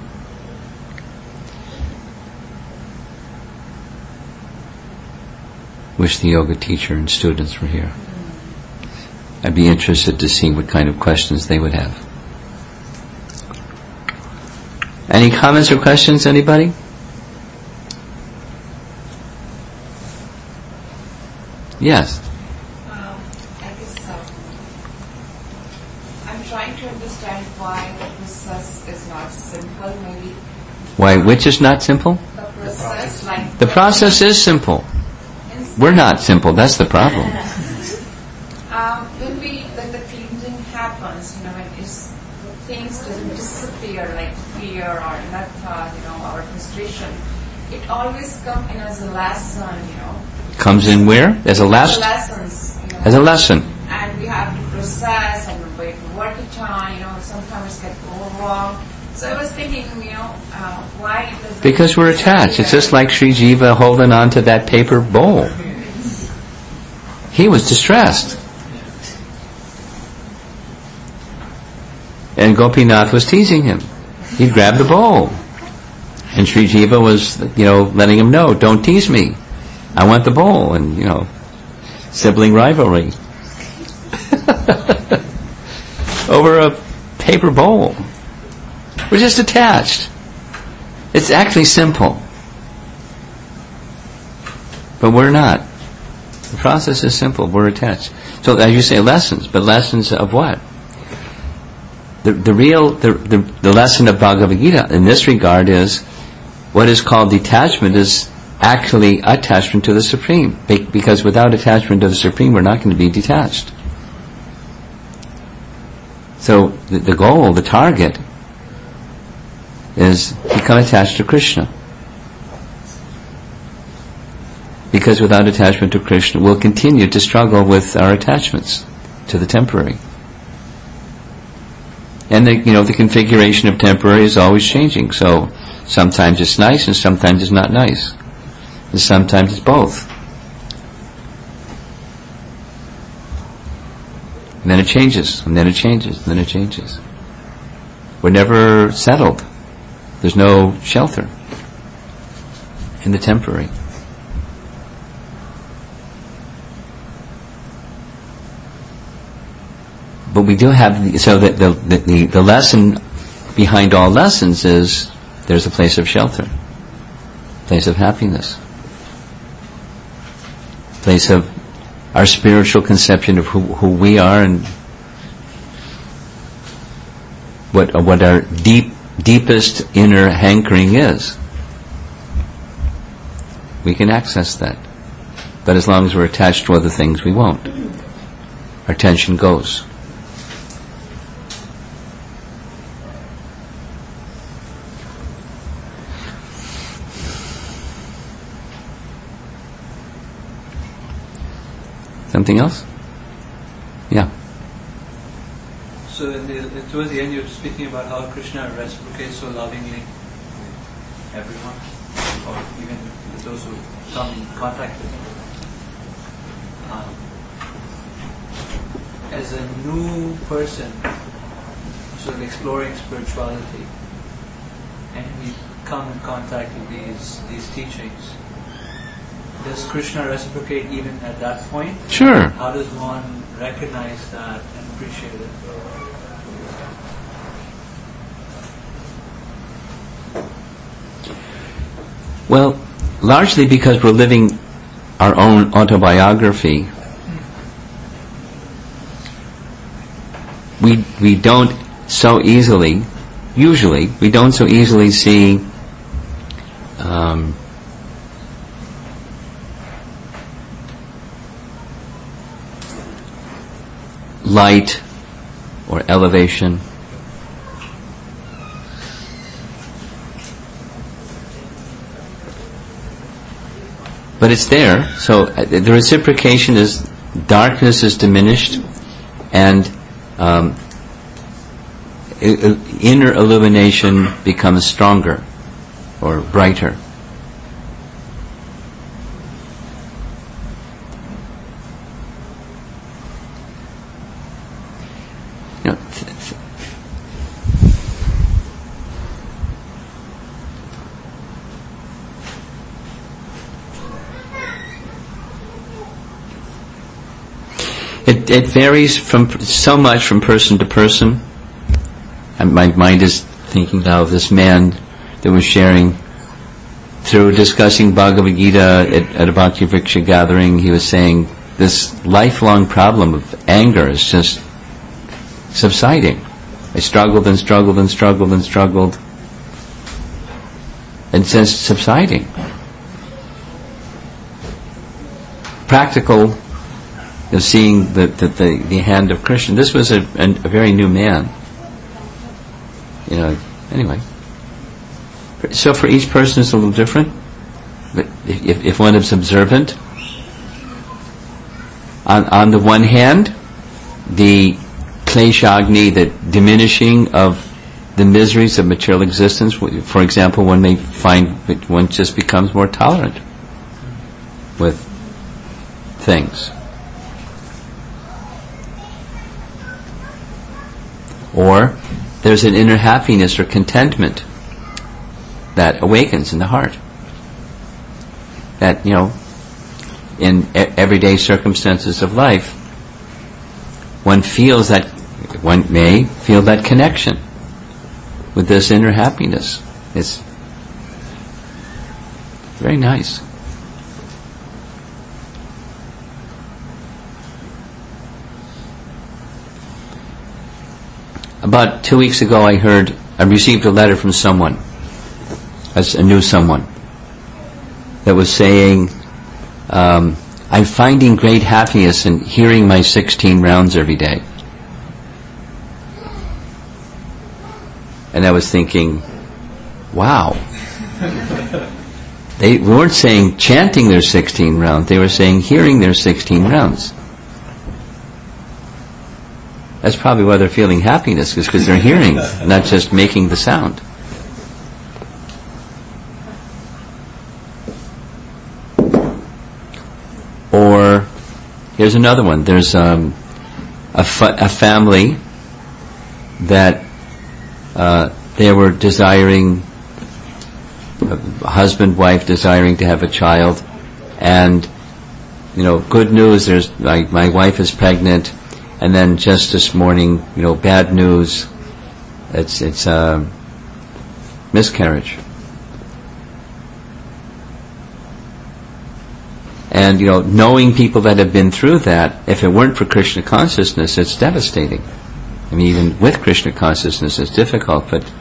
Wish the yoga teacher and students were here. I'd be interested to see what kind of questions they would have. Any comments or questions, anybody? Yes. I guess I'm trying to understand why the process is not simple, maybe. Why, which is not simple? The process is simple. We're not simple, that's the problem. When we fear, like fear or metta, our frustration, it always comes in as a lesson, Comes in where? As a lesson? Lessons, As a lesson. And we have to process and we have to work it on, sometimes get all wrong. So I was thinking, why does it... Because we're attached. It's just like Sri Jiva holding on to that paper bowl. He was distressed. And Gopinath was teasing him. He grabbed the bowl. And Sri Jiva was, letting him know, don't tease me. I want the bowl. And, sibling rivalry. Over a paper bowl. We're just attached. It's actually simple. But we're not. The process is simple. We're attached. So as you say, lessons. But lessons of what? The lesson of Bhagavad Gita in this regard is what is called detachment is actually attachment to the Supreme. Because without attachment to the Supreme, we're not going to be detached. So the goal, the target, is become attached to Krishna. Because without attachment to Krishna, we'll continue to struggle with our attachments to the temporary. And the configuration of temporary is always changing. So sometimes it's nice and sometimes it's not nice. And sometimes it's both. And then it changes, and then it changes, and then it changes. We're never settled. There's no shelter in the temporary. But we do have, so that the lesson behind all lessons is there's a place of shelter, place of happiness, place of our spiritual conception of who we are and what our deepest inner hankering is. We can access that. But as long as we're attached to other things, we won't. Our attention goes. Something else? Yeah. So towards the end you were speaking about how Krishna reciprocates so lovingly everyone, or even those who come in contact with him. As a new person, sort of exploring spirituality, and we come in contact with these teachings, does Krishna reciprocate even at that point? Sure. How does one recognize that and appreciate it? Well, largely because we're living our own autobiography. We don't so easily, usually, we don't so easily see light or elevation. But it's there. So the reciprocation is darkness is diminished and inner illumination becomes stronger or brighter. It varies so much from person to person. And my mind is thinking now of this man that was sharing through discussing Bhagavad Gita at a Bhakti Vriksha gathering. He was saying this lifelong problem of anger is just subsiding. I struggled and struggled and struggled and struggled, and it's just subsiding. Practical. Seeing the hand of Krishna. This was a very new man. Anyway. So for each person it's a little different. But if one is observant, on the one hand, the kleshagni, the diminishing of the miseries of material existence, for example, one may find that one just becomes more tolerant with things. Or there's an inner happiness or contentment that awakens in the heart. That, in everyday circumstances of life, one may feel that connection with this inner happiness. It's very nice. About 2 weeks ago I received a letter from someone, I knew someone, that was saying, I'm finding great happiness in hearing my 16 rounds every day. And I was thinking, wow. They weren't saying chanting their 16 rounds, they were saying hearing their 16 rounds. That's probably why they're feeling happiness, is because they're hearing, not just making the sound. Or, here's another one. There's a family that they were desiring, husband, wife desiring to have a child, and good news. There's my wife is pregnant, and then just this morning, bad news. It's a miscarriage. And knowing people that have been through that, if it weren't for Krishna consciousness, it's devastating. I mean, even with Krishna consciousness, it's difficult, but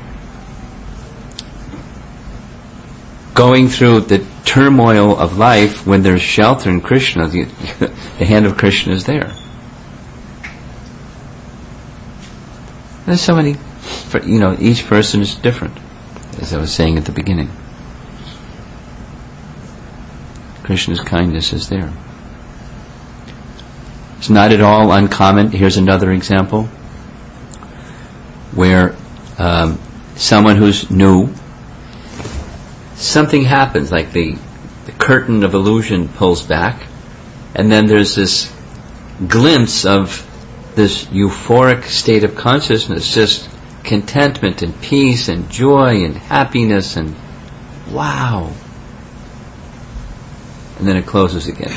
going through the turmoil of life, when there's shelter in Krishna, the hand of Krishna is there. There's so many, each person is different, as I was saying at the beginning. Krishna's kindness is there. It's not at all uncommon. Here's another example where someone who's new, something happens, like the curtain of illusion pulls back, and then there's this glimpse of this euphoric state of consciousness, just contentment and peace and joy and happiness, and wow. And then it closes again.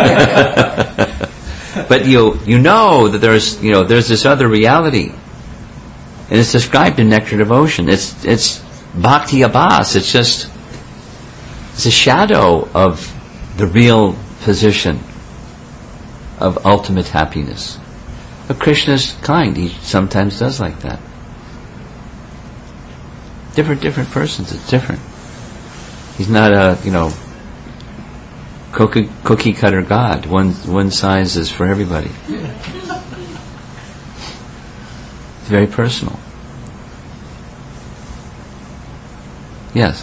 But you know that there's this other reality, and it's described in Nectar Devotion. It's bhakti abhas. It's a shadow of the real position of ultimate happiness. But Krishna's kind. He sometimes does like that. Different persons. It's different. He's not a cookie cutter God. One size is for everybody. It's very personal. Yes.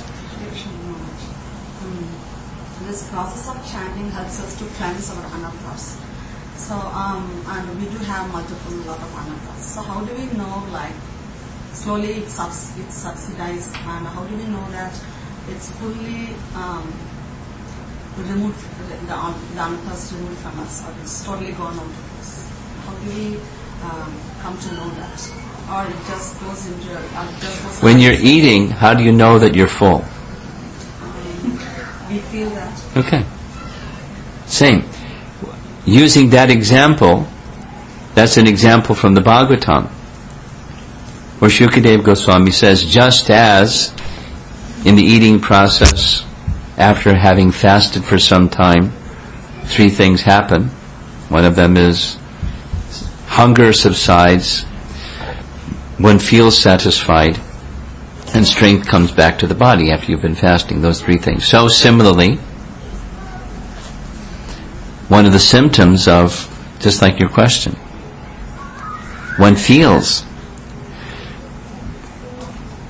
This process of chanting helps us to cleanse our anarthas. So, and we do have lot of anarthas. So, how do we know, slowly it's subsidized, and how do we know that it's fully removed, the anarthas removed from us, or it's totally gone out of us? How do we come to know that? Or it just goes into... When you're eating, how do you know that you're full? We feel that. Okay. Same. Using that example, that's an example from the Bhagavatam, where Shukadeva Goswami says, just as in the eating process, after having fasted for some time, 3 things happen. One of them is hunger subsides, one feels satisfied, and strength comes back to the body after you've been fasting. Those 3 things. So similarly, one of the symptoms of, just like your question, one feels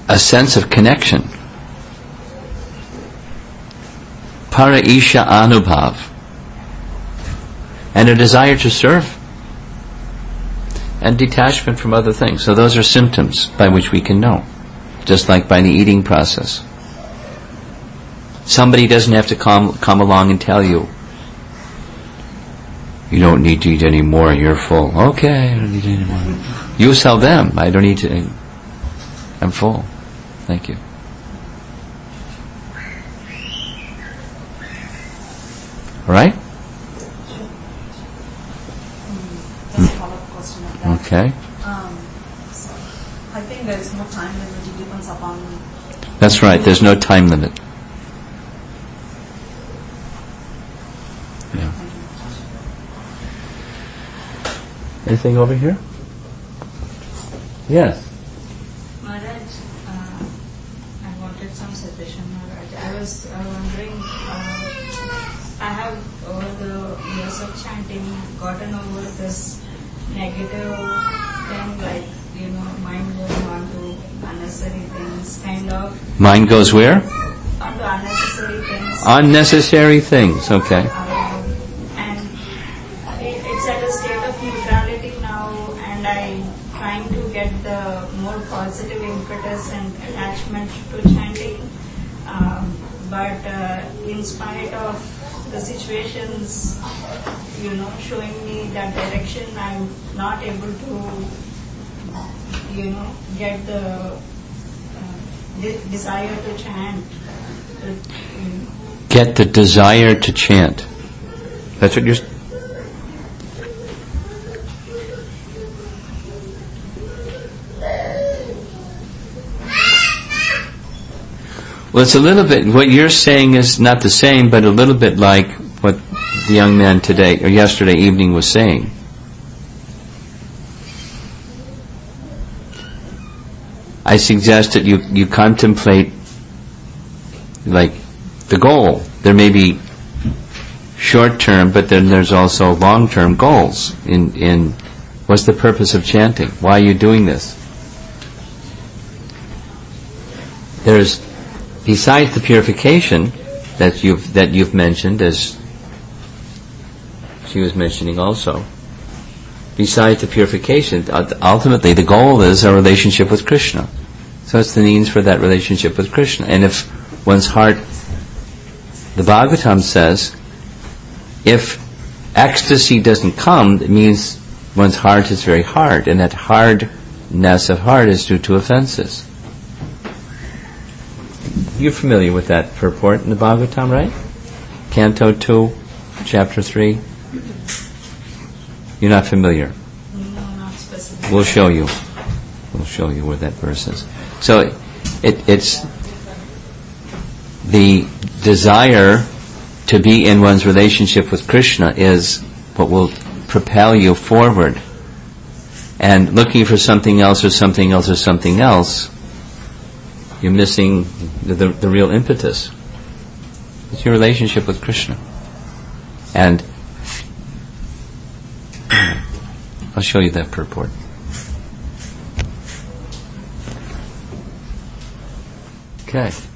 a sense of connection. Para Isha Anubhav. And a desire to serve. And detachment from other things. So those are symptoms by which we can know. Just like by the eating process. Somebody doesn't have to come along and tell you, you don't need to eat any more, you're full. Okay, I don't need any more. You tell them, I don't need to, I'm full. Thank you. All right? Just a follow-up question on that. Okay. So I think there is no time limit. It depends upon. That's right, there's no time limit. Yeah. Anything over here? Yes. Maharaj, I wanted some suggestion, Maharaj. I was wondering, I have over the years of chanting gotten over this negative thing, like, mind going on to unnecessary things, kind of. Mind goes where? On to unnecessary things. Unnecessary things, okay. And it's at a state of neutrality now, and I'm trying to get the more positive impetus and attachment to chanting. But in spite of the situations, showing me that direction, I'm not able to, get the desire to chant. Get the desire to chant. That's what you're... Well, it's a little bit, what you're saying is not the same, but a little bit like what the young man today, or yesterday evening was saying. I suggest that you contemplate, like, the goal. There may be short-term, but then there's also long-term goals in what's the purpose of chanting? Why are you doing this? There's, besides the purification that you've mentioned, as she was mentioning also, besides the purification, ultimately the goal is a relationship with Krishna. So it's the means for that relationship with Krishna. And if one's heart, the Bhagavatam says, if ecstasy doesn't come, it means one's heart is very hard, and that hardness of heart is due to offenses. You're familiar with that purport in the Bhagavatam, right? Canto 2, Chapter 3. You're not familiar? No, not specifically. We'll show you. We'll show you where that verse is. So it's the desire to be in one's relationship with Krishna is what will propel you forward. And looking for something else or something else or something else, you're missing the real impetus. It's your relationship with Krishna. And I'll show you that purport. Okay.